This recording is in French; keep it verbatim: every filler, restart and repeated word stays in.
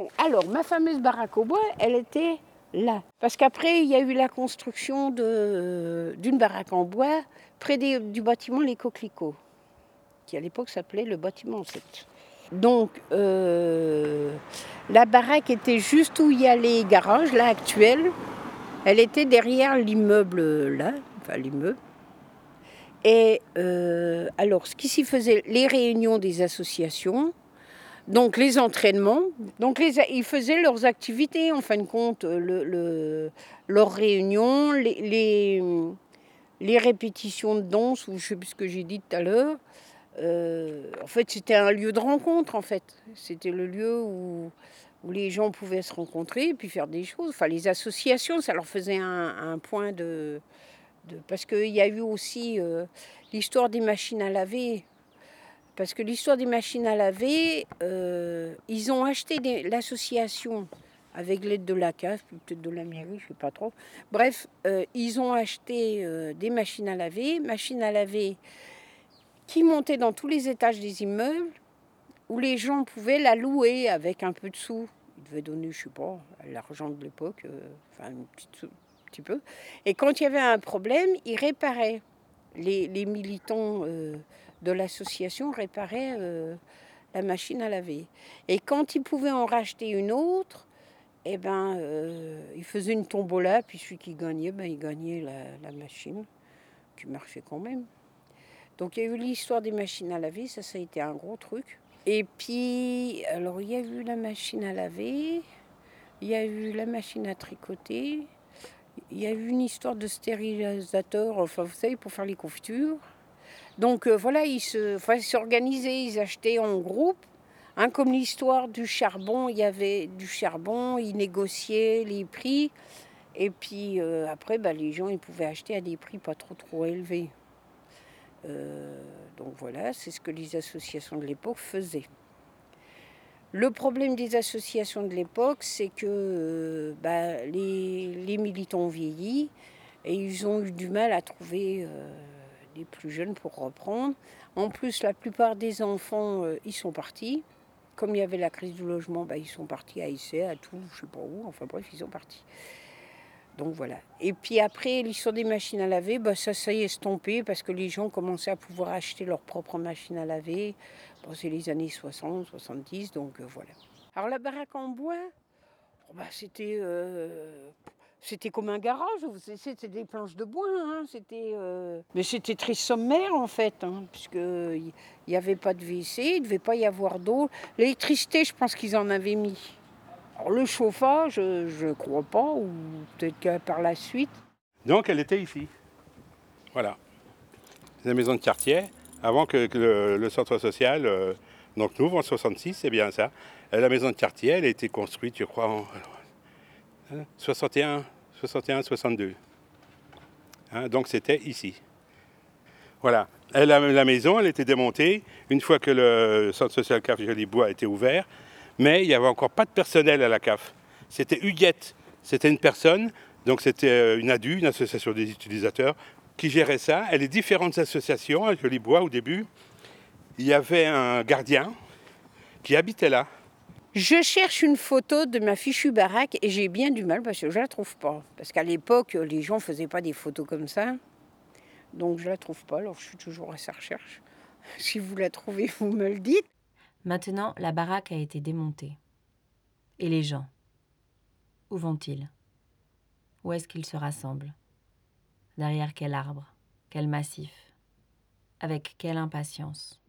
Bon, alors, ma fameuse baraque au bois, elle était là. Parce qu'après, il y a eu la construction de, d'une baraque en bois près des, du bâtiment Les Coquelicots, qui à l'époque s'appelait le bâtiment sept. Donc, euh, la baraque était juste où il y a les garages, là, actuels. Elle était derrière l'immeuble, là, enfin l'immeuble. Et euh, alors, ce qui s'y faisait, les réunions des associations, donc les entraînements, donc les, ils faisaient leurs activités, en fin de compte, le, le, leurs réunions, les, les, les répétitions de danse, ou je ne sais plus ce que j'ai dit tout à l'heure. Euh, en fait, c'était un lieu de rencontre, en fait. C'était le lieu où, où les gens pouvaient se rencontrer et puis faire des choses. Enfin, les associations, ça leur faisait un, un point de... de parce qu'il y a eu aussi euh, l'histoire des machines à laver. Parce que l'histoire des machines à laver, euh, ils ont acheté des, l'association avec l'aide de la C A F, peut-être de la mairie, je ne sais pas trop. Bref, euh, ils ont acheté euh, des machines à laver, machines à laver qui montaient dans tous les étages des immeubles, où les gens pouvaient la louer avec un peu de sous. Ils devaient donner, je ne sais pas, l'argent de l'époque, euh, enfin un petit, un petit peu. Et quand il y avait un problème, ils réparaient. Les, les militants euh, de l'association réparaient euh, la machine à laver. Et quand ils pouvaient en racheter une autre, eh ben, euh, ils faisaient une tombola, puis celui qui gagnait, ben, il gagnait la, la machine, qui marchait quand même. Donc il y a eu l'histoire des machines à laver, ça, ça a été un gros truc. Et puis, alors il y a eu la machine à laver, il y a eu la machine à tricoter, il y a eu une histoire de stérilisateur, enfin vous savez, pour faire les confitures. Donc euh, voilà, ils se, enfin, s'organisaient, ils achetaient en groupe. Hein, comme l'histoire du charbon, il y avait du charbon, ils négociaient les prix. Et puis euh, après, bah, les gens ils pouvaient acheter à des prix pas trop trop élevés. Euh, donc voilà, c'est ce que les associations de l'époque faisaient. Le problème des associations de l'époque, c'est que euh, bah, les, les militants ont vieilli et ils ont eu du mal à trouver euh, les plus jeunes pour reprendre. En plus, la plupart des enfants, euh, ils sont partis. Comme il y avait la crise du logement, bah, ils sont partis à Issy, à Tours, je ne sais pas où. Enfin bref, ils sont partis. Donc voilà. Et puis après, l'histoire des machines à laver, bah, ça s'est estompé parce que les gens commençaient à pouvoir acheter leur propre machine à laver. Bon, c'est les années soixante, soixante-dix, donc euh, voilà. Alors la baraque en bois, oh, bah, c'était, euh, c'était comme un garage, c'était des planches de bois. Hein, c'était, euh... Mais c'était très sommaire en fait, hein, puisqu'il n'y avait pas de W C, il ne devait pas y avoir d'eau. L'électricité, je pense qu'ils en avaient mis. Alors le chauffage, je ne crois pas, ou peut-être que par la suite. Donc elle était ici. Voilà. La maison de quartier, avant que, que le, le centre social, euh, donc nous, en soixante-six, c'est bien ça. La maison de quartier, elle a été construite, je crois, en soixante et un, soixante-deux. Hein, donc c'était ici. Voilà. Elle, la, la maison, elle était démontée une fois que le centre social C A F Jolibois a été ouvert. Mais il n'y avait encore pas de personnel à la C A F. C'était Huguette, c'était une personne, donc c'était une A D U, une association des utilisateurs, qui gérait ça. Et les différentes associations, à Jolibois au début, il y avait un gardien qui habitait là. Je cherche une photo de ma fichue baraque et j'ai bien du mal parce que je ne la trouve pas. Parce qu'à l'époque, les gens ne faisaient pas des photos comme ça. Donc je ne la trouve pas, alors je suis toujours à sa recherche. Si vous la trouvez, vous me le dites. Maintenant, la baraque a été démontée. Et les gens? Où vont-ils? Où est-ce qu'ils se rassemblent? Derrière quel arbre? Quel massif? Avec quelle impatience?